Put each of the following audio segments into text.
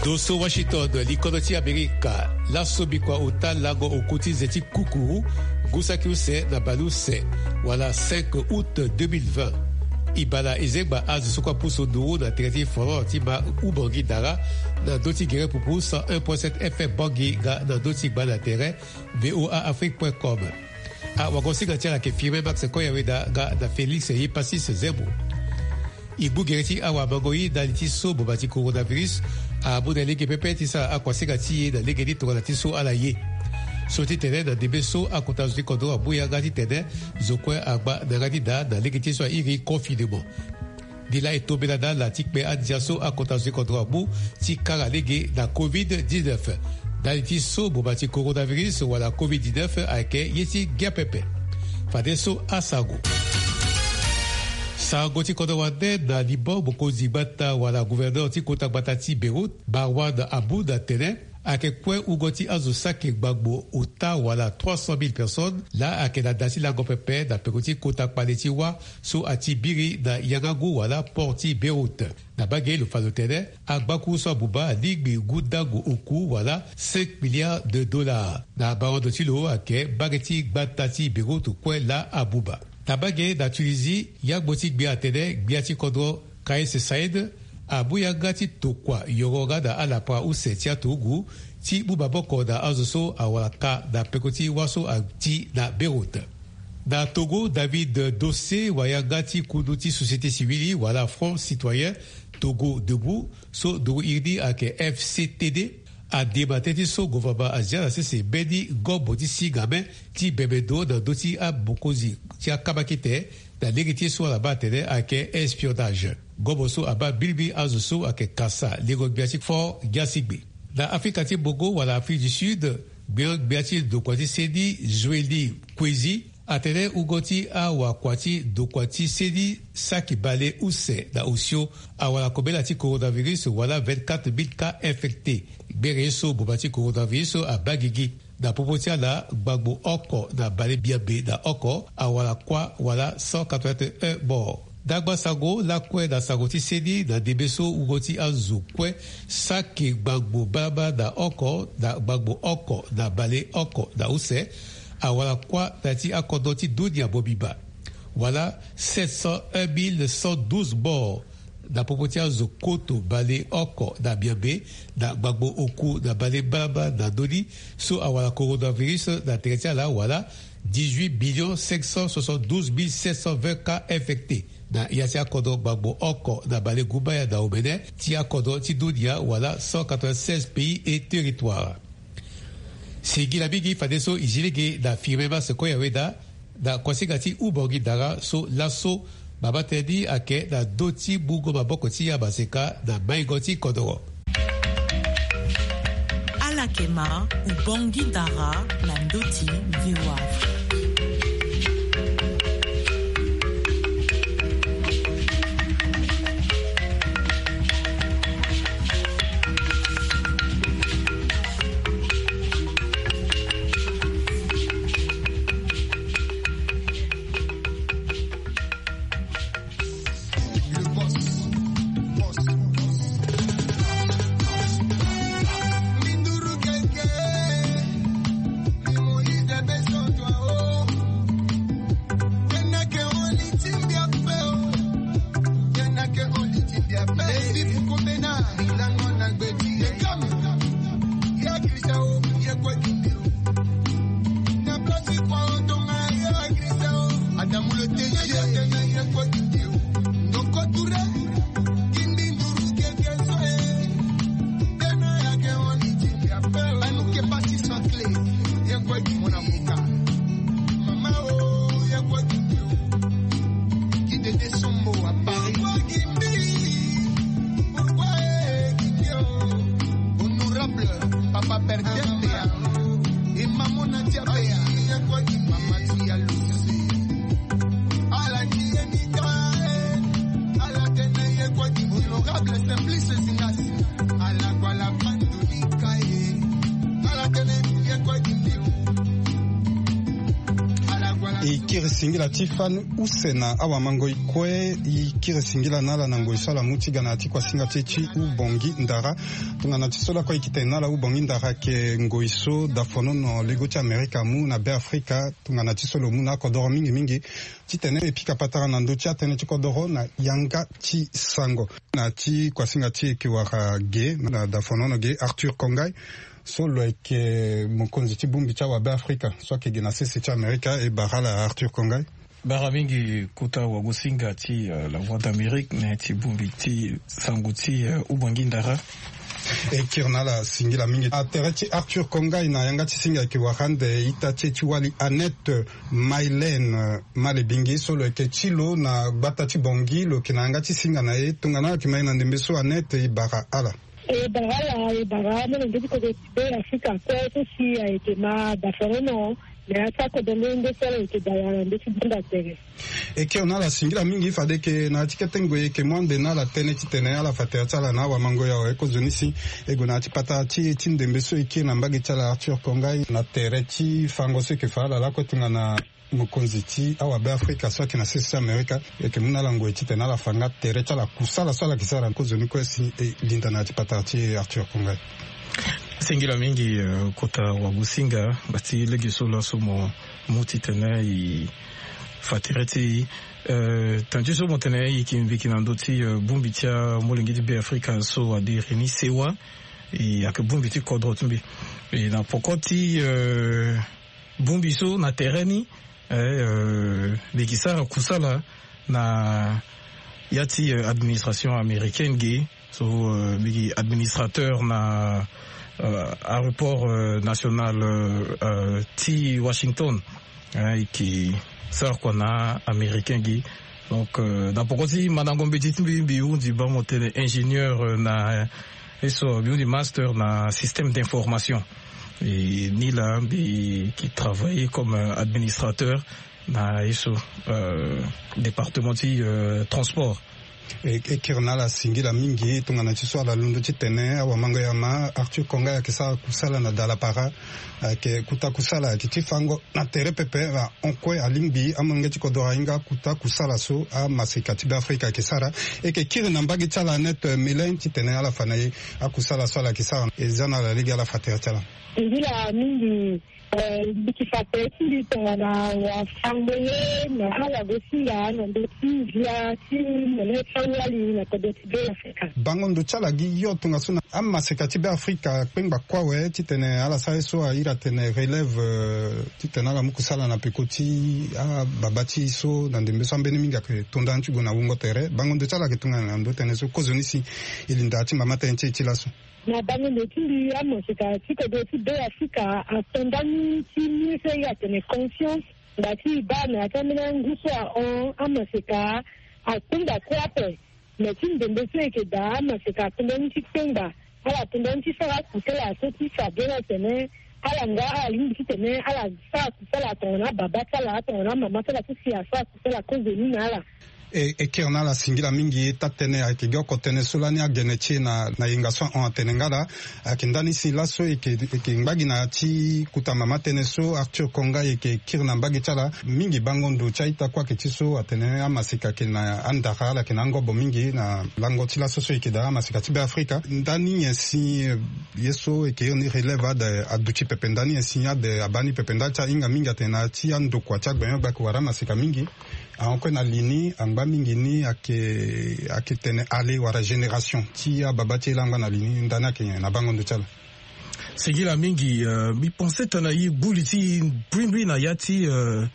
Dosso Washington, l'Iconoti America, la Sobikwa Ota Lago Okuti Zeti Kukuru, Gusakiuse Nabaluse, voilà 5 août 2020. Ibala Ezegba Az Sokwa Pousso Douro na Tereti Foro Tima Ubangi Dara, na Doti Gere Poupou 101.7 FM Bangi na Doti Bana Terre, voaafrique.com. A Wagonsi Gatia ke firme Max Koyawe da Félix Yepasis Zebo. Ibu Gereti Awa Bangoyi da Litiso Bobati Coronavirus, a Boudalege Pepe Tisa Akwasega Tiye da Legedi Toronatiso Alaye. Soti tene na debeso a kontazuti kondo a bouya gati tene zokwe agba na gadida na legiti so iri confinement. Dila eto belada la tikpe adjaso a kontazuti kondo a bou ti kara lege na COVID-19. Daliti so bobati coronavirus wala COVID-19 ake yeti giapepe. Fadeso asago. Sago ti kondo wande na libo boko zibata wala gouverneur ti kontak batati Beirut barwan abu da tene. Ake kwe ugoti azosake gbagbo ota wala 300,000 personnes la ake na dasi la gopepe na pekoti kotak paletiwa so ati biri na yangago wala porti Beirut. Na bagay le falotene agbaku so abuba ligbi gudago oku wala 5 milliards de dollars. Na baron de tilo ake bageti gbatati Beirut kwe la abuba. Na bagay na Tunisie yagboti gbi atene gbiati kodro Kaïs Saïd Abuya gati tokwa yoroga da alapa use tia togu ti bubaboko da azoso awalaka da pekoti waso ti na Beirut. Da Togo, David Dossé wayagati kuduti société civile wala Front Citoyen Togo Debout so do irdi ake FCTD a debateti so govaba Asia se bedi goboti sigame ti bebedo da doti a bokozi ti akabakite da legiti so la batele ake espionnage. Goboso aba bilbi azuso ake kasa lego biatik for gasigbe. Da Afrika ti Bogo wala Afrique du Sud biatil do kwati sedi Joeli Kwezi atene ugoti a wakwati do kwati sedi saki bale use da usio a wala kobela ti coronavirus wala 24,000 cas infectés. Bereso bobati coronavirus a bagigi da popotia la gbagbo oko na bale biabe da oko a wala kwa wala 181 morts. Dagba sago la kwe da sagoti sedi da debeso ugoti azu kwe sake gbagbo baba da oko da gbagbo oko da bale oko da use a wala kwa dati akodoti dunia bobiba. Wala 701,112 morts da popotia zo koto bale oko da biabe da gbagbo oku da bale baba da doni so a wala coronavirus da teretia la wala 18,572,720 cas infectés. Na yasi akodo gbagbo oko na bale gubaya da obene ti akodo ti dunia wala 196 pays et territoires. Sigi la bigi fadeso izilege da firmema sekoya weda da kwasigati ubogi dara so laso babatedi ake na doti bugo maboko ti ya baseka na maigoti kodoro. Alakema ubongi dara na doti VOA. ikirisingila tifan usena awa mango ikwe ikirisingila nala nango isala mutiga na atikwa singa chechi ubongi ndara tungana tisola kwa ikitenala ubongi ndara ke ngoiso dafono no legoti Amerika mu na be Afrika tungana tisolo mu na kodoro mingi titene epika patara na ndo tene tikodoro na yanga ti sango na ti kwa singa ti kiwara ge na dafono no ge Arthur Kongai solo ke mokonzi tibumbi cha wa be Afrika so ke gena sese cha Amerika e barala Arthur Kongai bara mingi kuta wa gusinga ti la voix d'Amérique na tibumbi ti sanguti ubongi ndara e kirnala singila mingi atereti Arthur Kongai na yanga ti singa ke wakande itache chiwali Annette Mylène Malebingi solo ke chilo na batati bongi lo kinanga ti singa na e tungana ki mai na ndembeso Annette e bara ala Bara no ndio ko de Afrika kwa si ke ma da forono ya tako de ndo solo ke da ya ndo tibunda tere e ke ona la singira mingi fade ke na tiketengo e ke mwande na la tene titene ala fate tsala na wa mango ya e ko zonisi e gona tipata ti ndembeso e ke na mbagi tsala Arthur Kongai na tere ti fango se ke fala la ko tungana mokonzi ti awa be Afrika so ke na sese Amerika e ke muna lango e titena la fanga tere tsala kusala sala kisara ko zoni ko si e linda na tipata ti Arthur Kongai singila mingi kota wa gusinga bati legiso la somo mutitene i fatireti tanjiso motene i kinviki nandoti bumbitia molengi be Afrika so adi reni sewa i ak bumbiti kodrotumbi i na pokoti bumbiso na tereni legisara kusala na yati administration américaine ge so bigi administrateur na aéroport national ti Washington qui sort qu'on a américain qui donc dans pourquoi si madame petit bi undi ba motel ingénieur na eso bi undi master na système d'information et ni là qui travaille comme administrateur na eso département ti transport e kirnala singila mingi tungana chiswa la lundu chitene awa mango ya ma Arthur Kongai akisa kusala na dala para ke kuta kusala kitifango na tere pepe va onkwe alimbi amonge chikodora inga kuta kusala so a masikati be Afrika kisara e ke kirna mbagi chala net Mylène chitene ala fanaye akusala so la kisara ezana la liga la fatea chala ngila mingi bikifate sili tongana wa fangoye na ala gosinga na ndoti via ti mele fawali na kodoti be Afrika bango ndo chala gi yo tunga suna amma sekati be Afrika pengba kwawe titene ala sa so ira tene relève titene la mukusala na pekoti a babati so na ndembe so mbeni minga ke tonda nchugo na wungo tere bango ndo chala ke tunga na ndo tene so kozonisi ilinda ti mama tenche tilaso na bango ndotuli amosika tiko doti be Afrika atondani ti mise ya tene conscience ndati bana atamina nguswa on amosika atunda kwape metin dembe seke da amosika atondani ti penga ala atondani ti sara kutela so ti fabela tene ala nga alimbi tene ala sa kusala tona baba sala tona mama sala ti siasa kusala kozeni na ala e kirna la singila mingi tatene ake gyoko tene sulani agenechi na ingaso on tenengala akindani si laso eke ngbagi na ti kutamama tene so Arthur Kongai eke kirna mbagi chala mingi bangondo chaita kwa ketiso atene amasika ke na andara la ke na ngobo mingi na lango ti laso so eke da amasika ti be Afrika ndani yensi yeso eke yoni releva de aduchi pepe ndani yensi ya de abani pepe ndacha inga mingi atena ti ando kwa chagbe yobba kwa ramasika mingi aonko na lini angba mingi ni ake tene ale wara génération ti babati langa na lini ndana ke na bango ndo chala sigila mingi mi pensé tana yi buliti brimbi na yati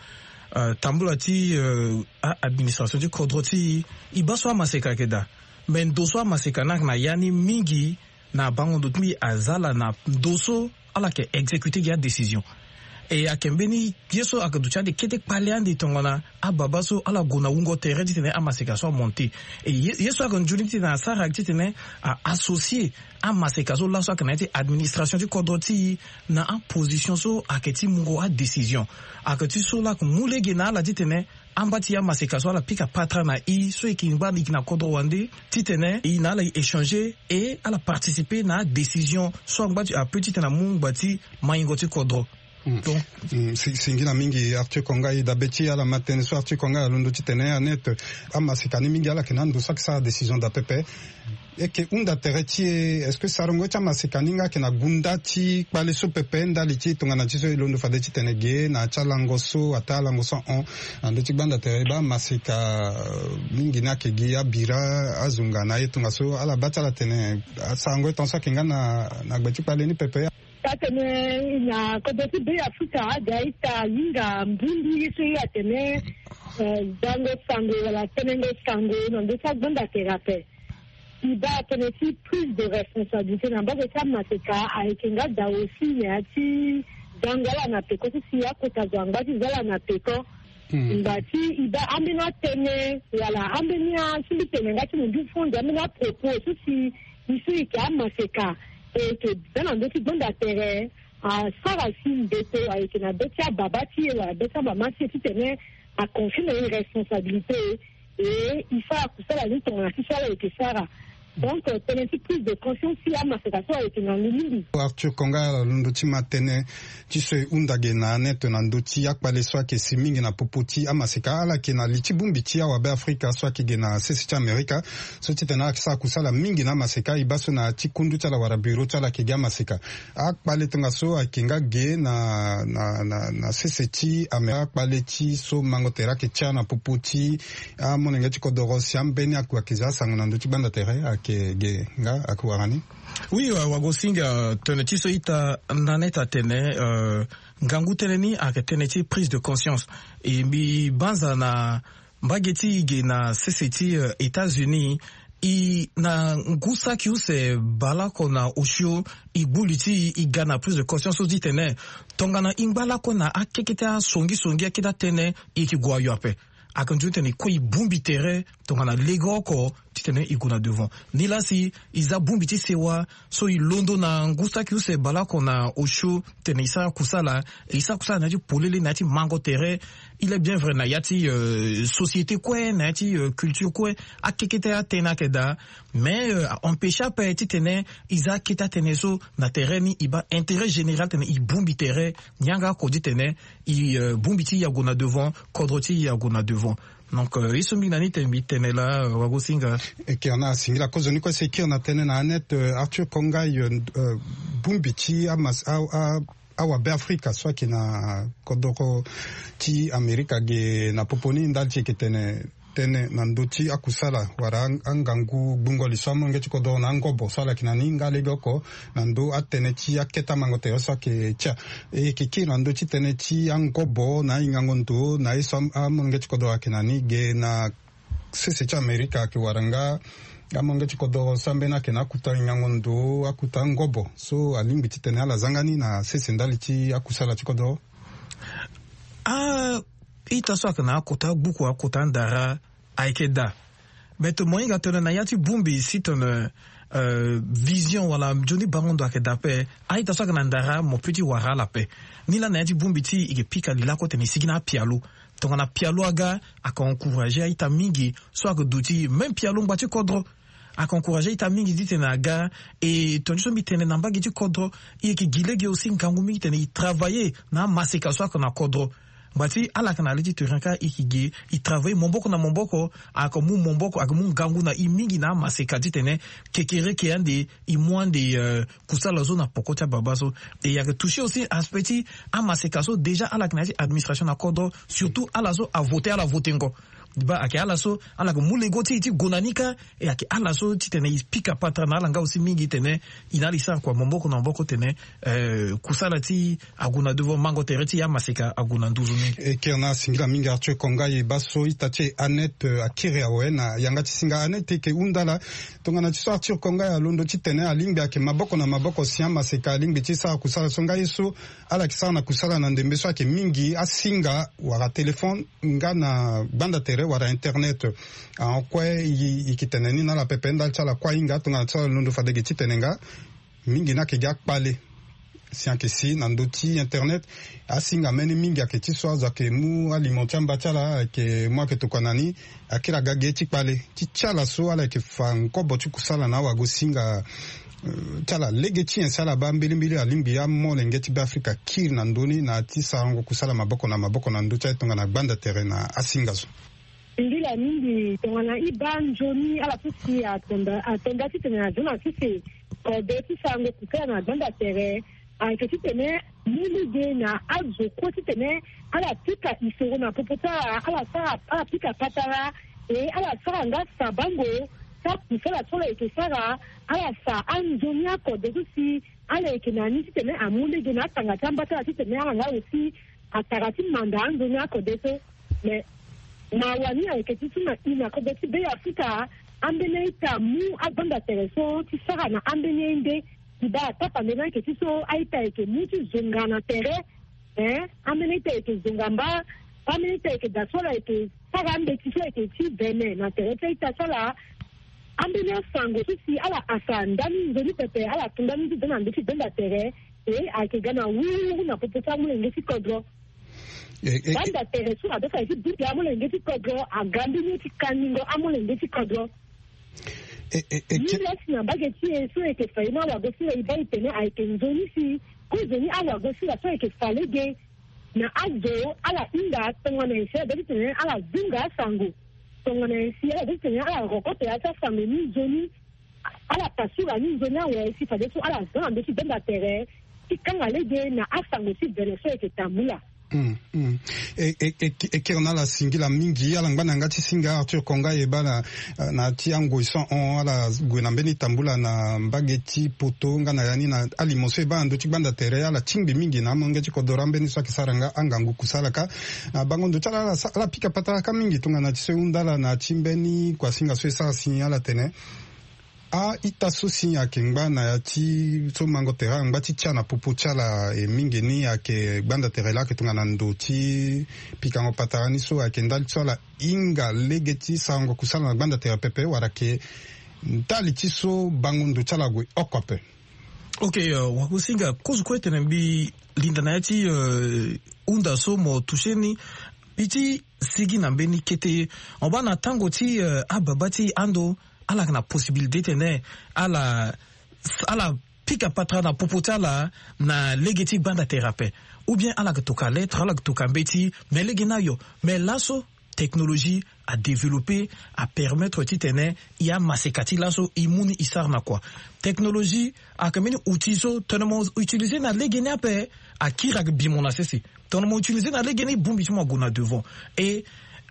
tambula ti administration ti kodro ti ibaso maseka keda men doso maseka na yani mingi na bango ndo mi azala na doso ala ke exécuter ya décision e akembeni yeso akaducha de kete paleandi tongona ababaso ala gona wungo tere ditene amaseka so monter e yeso akonjuniti na sara ditene a associé amaseka so la so akanete administration du kodoti na en position so aketi mungo a décision akati so la mulege na la ditene ambati ya maseka so la pika patra na i so ekinba ikina kodro wande titene i na la échanger et ala participer na décision so ambati a petit na mungbati maingoti kodro singila mingi Arthur Kongai da beti ala matene so Arthur Kongai alundo titene anet ama sikani mingi ala kenando saksa décision da pepe et que unda tereti est-ce que sarongo chama sikaninga kena gundati pale so pepe ndali ti tongana ti so ilondo fade titene ge na chalango so atala ngoso on ando ti banda tereba masika mingi na kegi abira azunga na yetunga so ala batala tene sarongo tonsa kinga na gbeti pale ni pepe tatene na kodoti be Afrika daita yinga mbundi yeso yatene dango sango wala tenengo sango ndo sa banda terape iba tenesi plus de responsabilité na bago sa maseka aikinga da aussi yati dangala na peko si ya kota zanga ti zala na peko mbati iba amena tene wala amenia si tene ngati mundu fonda amena propos si isu ka maseka et que dans le dossier d'intérêt à Saracine Beto avec une Betia Babati ou Betia Mamati qui tenait à confier une responsabilité et il faut accousser la lutte on a fait ça avec Sarah. Donc, tenez plus de conscience si la massacration avec une année. Arthur Konga, l'undoti matene, tu sais, undage na net, n'andoti, akpale soit que si mingi na popoti, amaseka, ala ki na litibumbitia wa be Afrika, soit ki gena sesiti Amerika, so titena akisa kusala mingi na maseka, ibaso na tikundu chala warabiro chala ki gya maseka. Akpale tunga so, akinga ge na sesiti Amerika, akpale ti so mangotera ke tia na popoti, amonenge ti kodoro siambeni akwakiza, sangonandoti banda tere, nga akuarani. Oui, wagosinga tenetiso ita naneta tene ngangu teneni ake teneti prise de conscience et mi banza na mbageti ge na CCT États-Unis i na ngusa kiuse balako na oshio ibuliti igana prise de conscience odi tene tongana ingbalako na akeketa songi akeda tene ikigwa yope akanju tene ko ibumbi tere tongana lego ko titene iguna devant ni la si iza bumbi ti sewa so ilondo na ngusa kiuse balako na osho tene isa kusala na ti polele na ti mango tere il est bien vrai na yati société quoi na yati culture quoi akekete atena keda mais empêcha pa ti tene iza kita tene so na terrain iba intérêt général tene ibumbi tere nyanga ko di tene bumbi ti yaguna devant kodroti yaguna devant. Donc iso minani tembi tene la wagosinga et qui en a singila cause ni ko c'est qui on a tene na net Arthur Kongai bumbi ti awa be Afrika soit ki na kodoko ti Amerika ge na poponi ndalti ke tene nandoti akusala wara angangu bungo liswamo ngeti kodo na ngobo sala kinani ngale goko nando atene ti aketa mangote so ke cha e kiki nando ti tene ti angobo na ingangondo na isam ngeti kodo akinani ge na sese cha Amerika ke waranga amongeti kodo sambena ke na kuta ingangondo akuta ngobo so alimbi ti tene ala zangani na sese ndali ti akusala ti kodo ita so kana akuta buku akuta ndara aikeda beto moinga tona na yati bumbi si ton vision wala joni bangondo akeda pe aita so kana ndara mo petit wara la pe ni la na yati bumbi ti ike pika lila ko teni sigina pialo tonga na pialo aga aka encourager aita mingi so aka duti même pialo ngati kodro aka encourager ita mingi dit na aga et toni so mitene na mbagi ti kodro ike gilege aussi ngangu mingi tene travailler na maseka so aka na kodro bati ala kana leti turanka ikige I travaille momboko na momboko akamu momboko akamu gangu na imingi na masekati tene kekere ke ande imwande kusala zona pokota babaso et ya touché aussi aspecti a masekaso déjà ala kana administration na kodo surtout ala zo a voter ala votengo ba ake ala so ala ko mulego ti gonanika e ake ala so ti tene ispika patrana ala nga aussi mingi tene inalisa kwa momboko na momboko tene kusala ti aguna devant mango tereti ya maseka aguna nduzu mingi e kerna singira mingi Arthur Kongai baso itache anet akire awena yanga ti singa anet ke undala tongana ti so Arthur Kongai alondo ti tene alimbi ake maboko na maboko siya maseka alimbi ti sa kusala songa yeso ala kisana na kusala na ndembe so ake mingi asinga wara telefone nga na banda tere wara internet en kwe ikiteneni na la pependa chala kwa inga tunga chala lundu fadege titenenga mingi na ke gak pale sianke si nandoti internet asinga meni mingi aketi so zake mu alimentiam bachala ke moi ke tokanani akira gage ti pale ti chala so ala ke fa nkobo ti kusala na wago singa tala legeti ensala ba mbili alimbi ya molenge ti Afrika kir na ndoni na ti sarango kusala maboko na ndo cha tonga na banda terrain na asingazo ndila mingi tonga na iban joni ala tusi atonda ti tena jona sisi ko de ti sarango kusala na banda terrain a ke ti tene mulige na azo ko ti tene ala pika isoro na popota ala pika patara ala sara nga sabango sa kusala tola ke sara ala sa anjonia ko de si ala ke na ni tene amule de na tanga tamba ta tene ala nga aussi atarati manda anjonia ko de so mais na wani ala ke tuma ina ko de be Afrika ambene ita mu abanda tereso ti sara na ambene inde ba tapa mena ke so aita ke mu ti zongana tere ambene ita ke zongamba ambene ita ke da sola ke sara ambe ti so ke ti bene na tere ita sola ambele sango sisi ala asandani nzoni pepe ala tundani dana ndisi danda tere ake gana wu na popota mulenge ti kodro danda tere so adoka ti buti amulenge ti kodro agambi ni ti kaningo amulenge ti kodro ni na bageti so eke faina wa gosi ibai tene ake nzoni si ko zoni ala gosi la so eke falege na azo ala inga tongana ise dadi tene ala zunga sango tongana isi ala dadi tene ala rokote ya sa sango ni zoni ala pasura ni zoni awe si fade so ala zona ndesi denda tere ikanga lege na asango si beneso eke tambula Ekirna la singila mingi ala ngana ngati singa Arthur Konga yeba na tiango iso on ala gwena mbeni tambula na mbageti poto ngana yani na alimose ba ndo chibanda tere ala chingbi mingi na mongeti kodora mbeni so kisaranga angangu kusalaka bango ndo chala ala pika pataka mingi tunga na tiseundala na chimbeni kwa singa so esa sinyala tene ita susi ya kengba na ya ti so mango tera ngba ti tia na popo tia la mingi ni ya ke gbanda tere la ke tunga na ndo ti pikango patarani so ya ke ndali tso la inga lege ti sango kusala na gbanda tere pepe wara ke ndali ti so bango ndo tia la gwe okope. Ok, wakusinga kuzu kwete nembi linda na ya ti unda so mo tusheni iti sigi na mbeni kete oba na tango ti ababa ti ando ala na possibilité tene ala pika patra na popota la na legeti banda thérapie ou bien ala toka lettre ala toka mbeti mais legena yo mais laso technologie a développé à permettre titene ya masekati laso imuni isar na quoi technologie a kameni utiso tonomo utiliser na legena pe akira bimona sesi tonomo utiliser na legena bumbituma gona devant et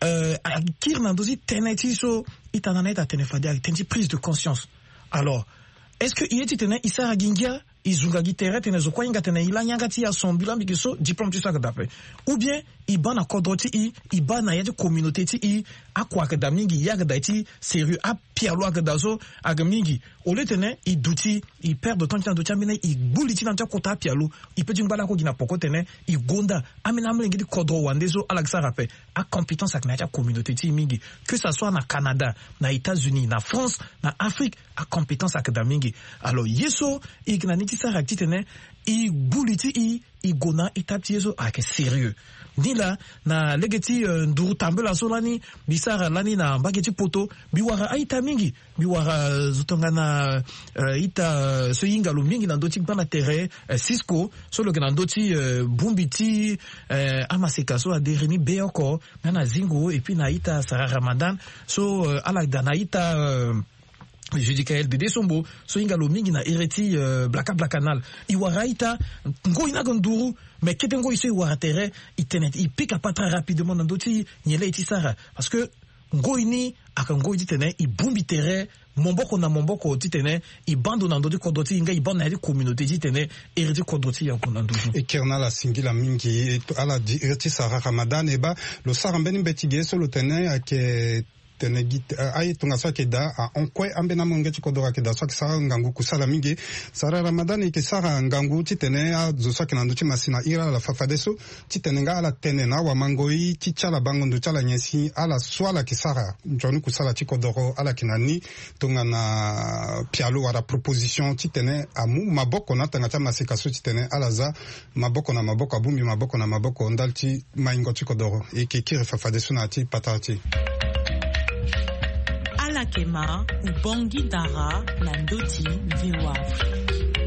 akir na dosi teneti so itananeta tenefadia tenti prise de conscience. Alors est-ce que il était tene isara gingia izunga gitere tene zo kwinga tene ilanyanga ti ya sombila mikiso diplôme tu saka dape ou bien ibana kodoti ibana ya communauté ti akwa ka damingi ya ga ti sérieux a pialo aga dazo aga mingi ole tene iduti i perd de temps dans de chamine i buliti na kota pialo i peut ngala ko gina poko tene i gonda amena mlengi di kodro wandezo alaksa rappel a compétence ak na ya communauté ti mingi que ça soit na Canada na États-Unis na France na Afrique a compétence ak damingi alors yeso ignaniti sa tene i buliti i gona etapti yeso ak sérieux ni la na legeti nduru tambela solani bisara lani na mbageti poto biwara aita mingi biwara zutonga na ita so yingalo mingi na ndoti bana terre Cisco solo ke na ndoti bumbiti amaseka so adereni beoko na zingo et puis na ita Sarah Ramadan so ala dana ita je dis qu'elle de sombo so ingalo mingi na ereti blakanal iwaraita ngo ina gonduru mais ketengo iso iwaratere itenet ipika pas très rapidement dans doti nyele itisara parce que ngo ini akango itene ibumbi tere momboko na momboko titene ibando na ndoti kodoti inga ibanda na communauté titene ereti kodoti ya konanduju et kerna la singila mingi ala di ereti Sarah Ramadan eba lo sarambeni betige so lo tene ake tenegit ay tunga sa keda on kwe ambena mongeti kodora keda sa sara ngangu kusala mingi Sarah Ramadan ke sara ngangu titene a zo sa kinando ti masina ira la fafadeso titene nga ala tene na wa mangoi ti chala bango ndo chala nyesi ala swala ki sara jonu kusala ti kodoro ala kinani tunga na pialo wara proposition titene amu maboko na tanga ta masika so titene ala za maboko na maboko abumi maboko na maboko ndalti maingo ti kodoro e ke kire fafadeso na ti patati. À la Kema ou Bangui Dara na Ndoti VOA Afrique.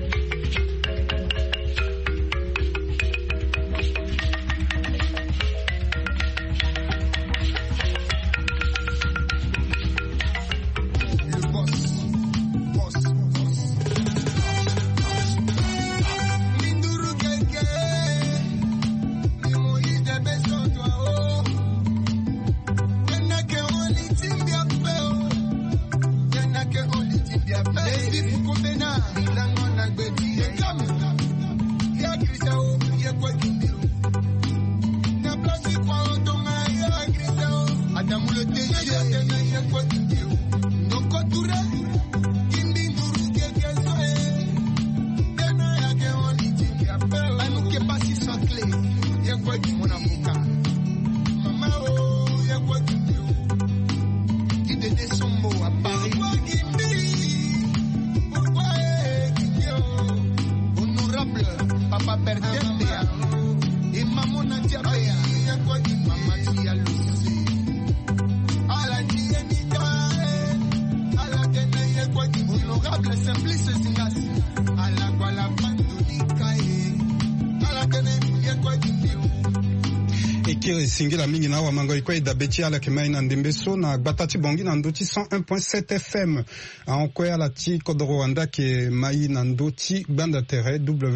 Singila mingi na wa mango ikwe da beti ala kemai na ndembeso na batati bongi na ndoti 101.7 FM en kwe ala ti kodrowanda ke mai na ndoti banda terre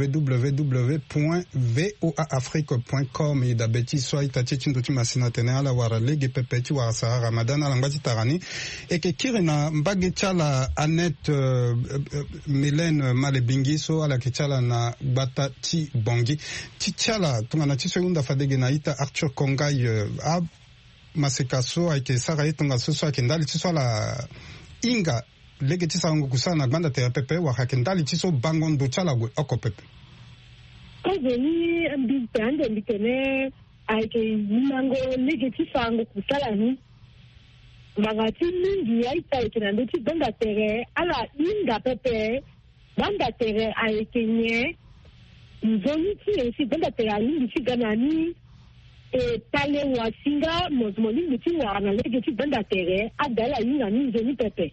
www.voaafrique.com et da beti so itati ndoti masina tene ala wara lege pepeti wa sa Ramadan ala ngati tarani et ke kire na mbage chala Annette Mélène Malebingi so ala ke chala na batati bongi ti chala tungana ti segunda fadege na ita Arthur Konga a masekaso ayke sara itonga soso akendali tiso la inga lege tisa ngo kusana banda te pepe wa hakendali tiso bangondo chala go okopepe kozeli mbipande mbitene ayke mango lege tisa ngo kusala ni magati mingi aita ikenando ti banda tere ala inga pepe banda tere ayke nye nzoni ti esi banda tere alingi ti ganani tale wa singa mozmoni muti wa na lege ti banda tere adala yinga ni nzoni pepe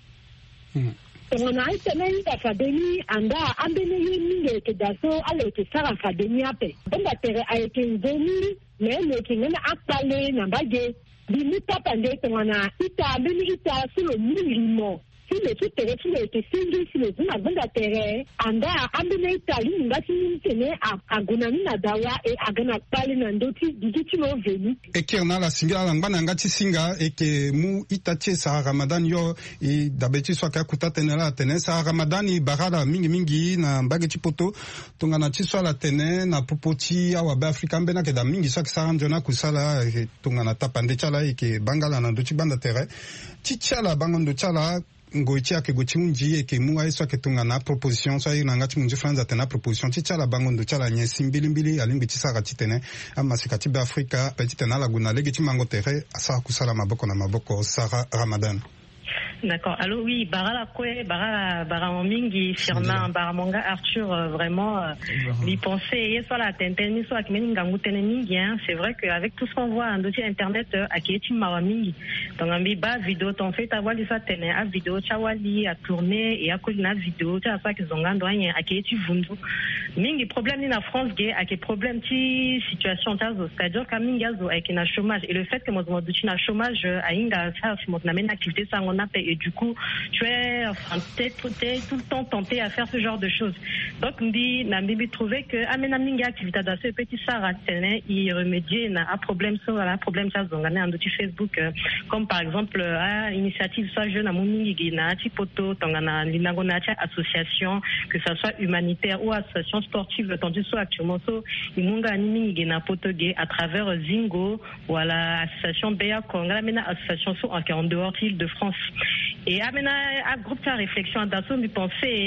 tongana aitene yinga fadeni anda ambene yininge ke daso ale ke sara fadeni ape banda tere ayeke nzoni mele ke ngana akpale na mbage bimi papa nde tongana ita ambene ita sulo milimo le tout tere le ke singi le zuna banda tere anda ambene itali ngati ntene agonani na dawa e agana pale na ndoti digiti no veni e kerna la singa la ngana ngati singa e ke mu itache sa Ramadan yo e dabeti so ka kutatene la tene sa Ramadan i barada mingi na mbage poto tongana ti so la tene na popoti awa ba Afrika mbena ke da mingi so sa njona kusala tongana tapande chala e ke bangala na ndoti banda tere ti chala bangondo chala ngoitia ke gochimunji e ke muwa eso ke tunga na proposition so ina ngati munji franza tena proposition ti chala bangondo chala nyesi mbili alimbi ti sara titene ama sikati ba Afrika petite na laguna legi ti mango tere asa kusala maboko na maboko Sarah Ramadan. D'accord. Alors oui, bara mingi firma bara monga Arthur vraiment lui penser soit la tenteni soit ki meninga ngutene mingi hein. C'est vrai que avec tout ce qu'on voit en dossier internet aketi mawa mingi. Donc ambi ba vidéo ton fait avoir les atene a vidéo chawali a tourner et a kolina vidéo ta ça que zongando anya aketi vundu. Mingi problème ni na France gay ake problème ti situation tazo c'est-à-dire que mingi azo avec na chômage et le fait que moi na chômage a inga ça mon na mena activité ça on a et du coup tu es tout le temps tenté à faire ce genre de choses. Donc ndi na mbibi trouver que amena mingi activité dans ce petit sara tene il remédier na un problème sur la problème ça zongane en doute Facebook comme par exemple à initiative ça jeune à moningi na ti poto tongana linango na association que ça soit humanitaire ou association sportive tandis soit actuellement so imunga ni mingi na poto gay à travers Zingo ou à la association Bea Konga mena association en dehors de France. Et amena a groupe de réflexion dans son penser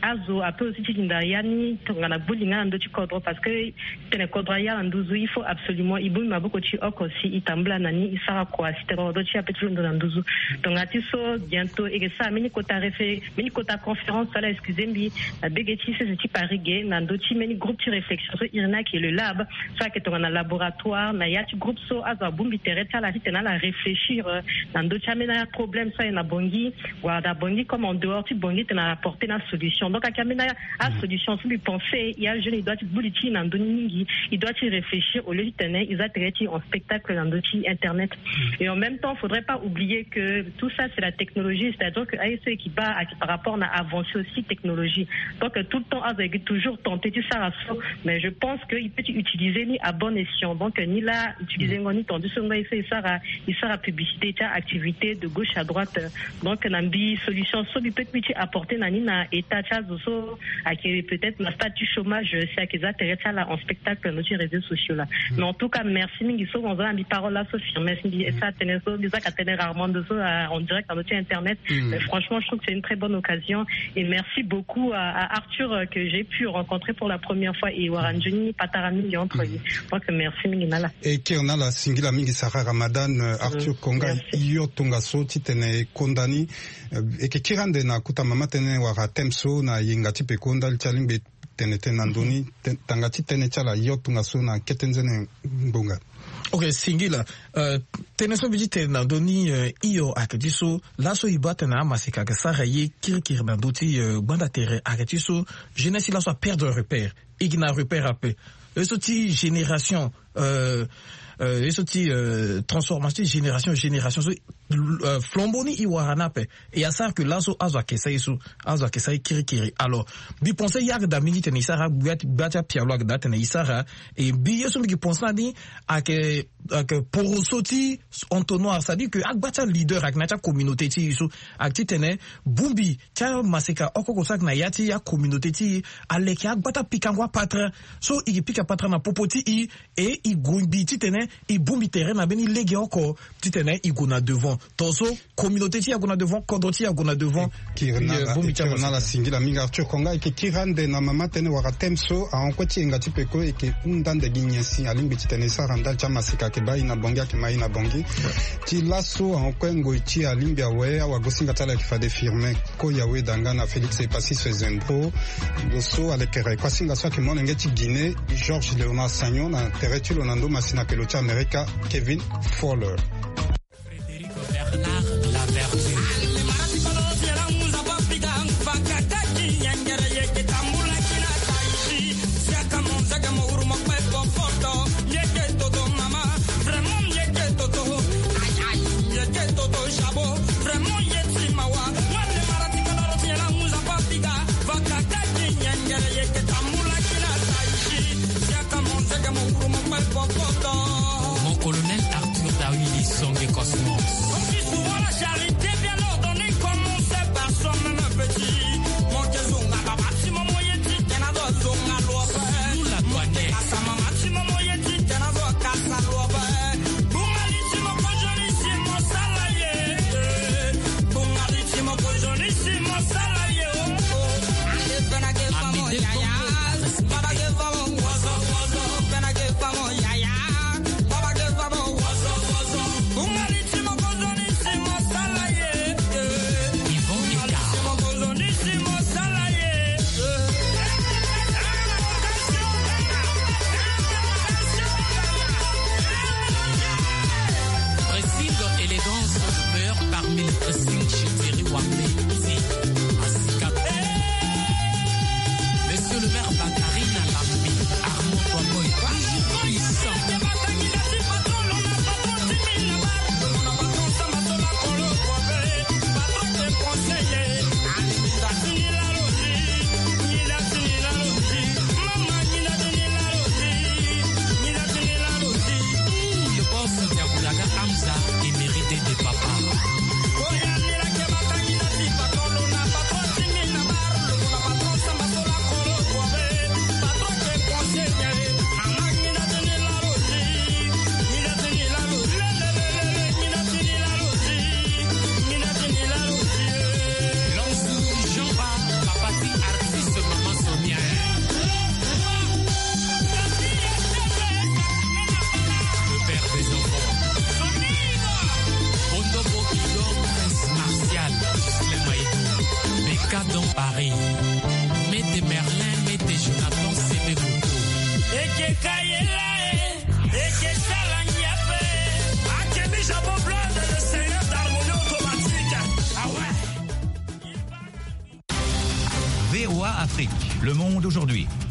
azo ape aussi tindayani tongana bulinga ndo chikodro parce que tene kodro ya nduzu il faut absolument ibumi maboko chi okosi itambla nani isara kwa stero do chi ape tundo nduzu tongati so bientôt et ça mini kota refé mini kota conférence là excusez-moi begeti c'est petit parigé nando chi mini groupe de réflexion so irna qui est le lab ça que tongana laboratoire na ya chi groupe so azo bumbi tereta la tena la réfléchir nando chi amena problème ça na bongi wa da bongi comme en dehors tu bongi tena apporter la solution donc à kamena a solution si lui penser il y a jeune il doit bulletin nando ningi il doit y réfléchir au lieu de tenir ils atterrent en spectacle nando chi internet et en même temps faudrait pas oublier que tout ça c'est la technologie c'est-à-dire que ASE qui bat par rapport à avancer aussi technologie donc tout le temps avec toujours tenter tout ça mais je pense qu'il peut utiliser ni à bon escient donc ni là utiliser ni tendu son il sera publicité activité de gauche à droite donc nambi solution so peut apporter nani na état so à qui peut-être na statut chômage c'est qu'ils atterrent là en spectacle nos réseaux sociaux là mais en tout cas merci mingi so on va mi parole là so firmer et ça tenir so déjà qu'à tenir rarement de so en direct dans notre internet mais franchement je trouve que c'est une très bonne occasion et merci beaucoup à Arthur que j'ai pu rencontrer pour la première fois et Waranjuni Patarami entre donc merci mingi nala et qui on a la singila mingi Sarah Ramadan Arthur Konga iyo tungaso titene kondani et que kirande na kuta mama tene wara temso na yingati pe kondal chalimbe tene tenandoni tangati tene chala iyo tungaso na ketenzene mbonga. Ok, singila teneso biji tenandoni iyo akatiso laso ibata na masika que Sarah ye kirkir nandoti banda terre akatiso jeunesse la soit perdre repère igna repère après ce génération transformation génération flomboni iwaranape et à ça que lazo azwa kesai kirikiri alors bi penser yak da minute ni sara bata pialo ak date ni sara et bi yeso mi pense ni ak porosoti entonnoir ça dit que ak bata leader ak na communauté ti isu ak titene bumbi cha maseka okoko sak na yati ya communauté ti aleki ak bata pikangwa patra so i pika patra na popoti i et i gumbi titene i bumbi terrain na beni legi oko titene i gona devant toso communauté ti agona devant kodoti agona devant kirna la singila minga Arthur Konga ke kirande na mama tene waka temso a onkoti ngati peko e ke undande ginyesi alimbi titene saranda chama sika ke bai na bongi ke mai na bongi ti laso a okwengo ti alimbi awe wa gosinga tala ki fa de firmer ko yawe dangana Félix et Passis Zembro doso alekere kwa singa so ke mona ngeti Guinée Georges Léonard Sagnon na territoire nando masina pelocha America Kevin Fowler. La vertu. Mon colonel Arthur Dawili Songe Cosmos. Hamza est mérité des papas. Le Monde aujourd'hui.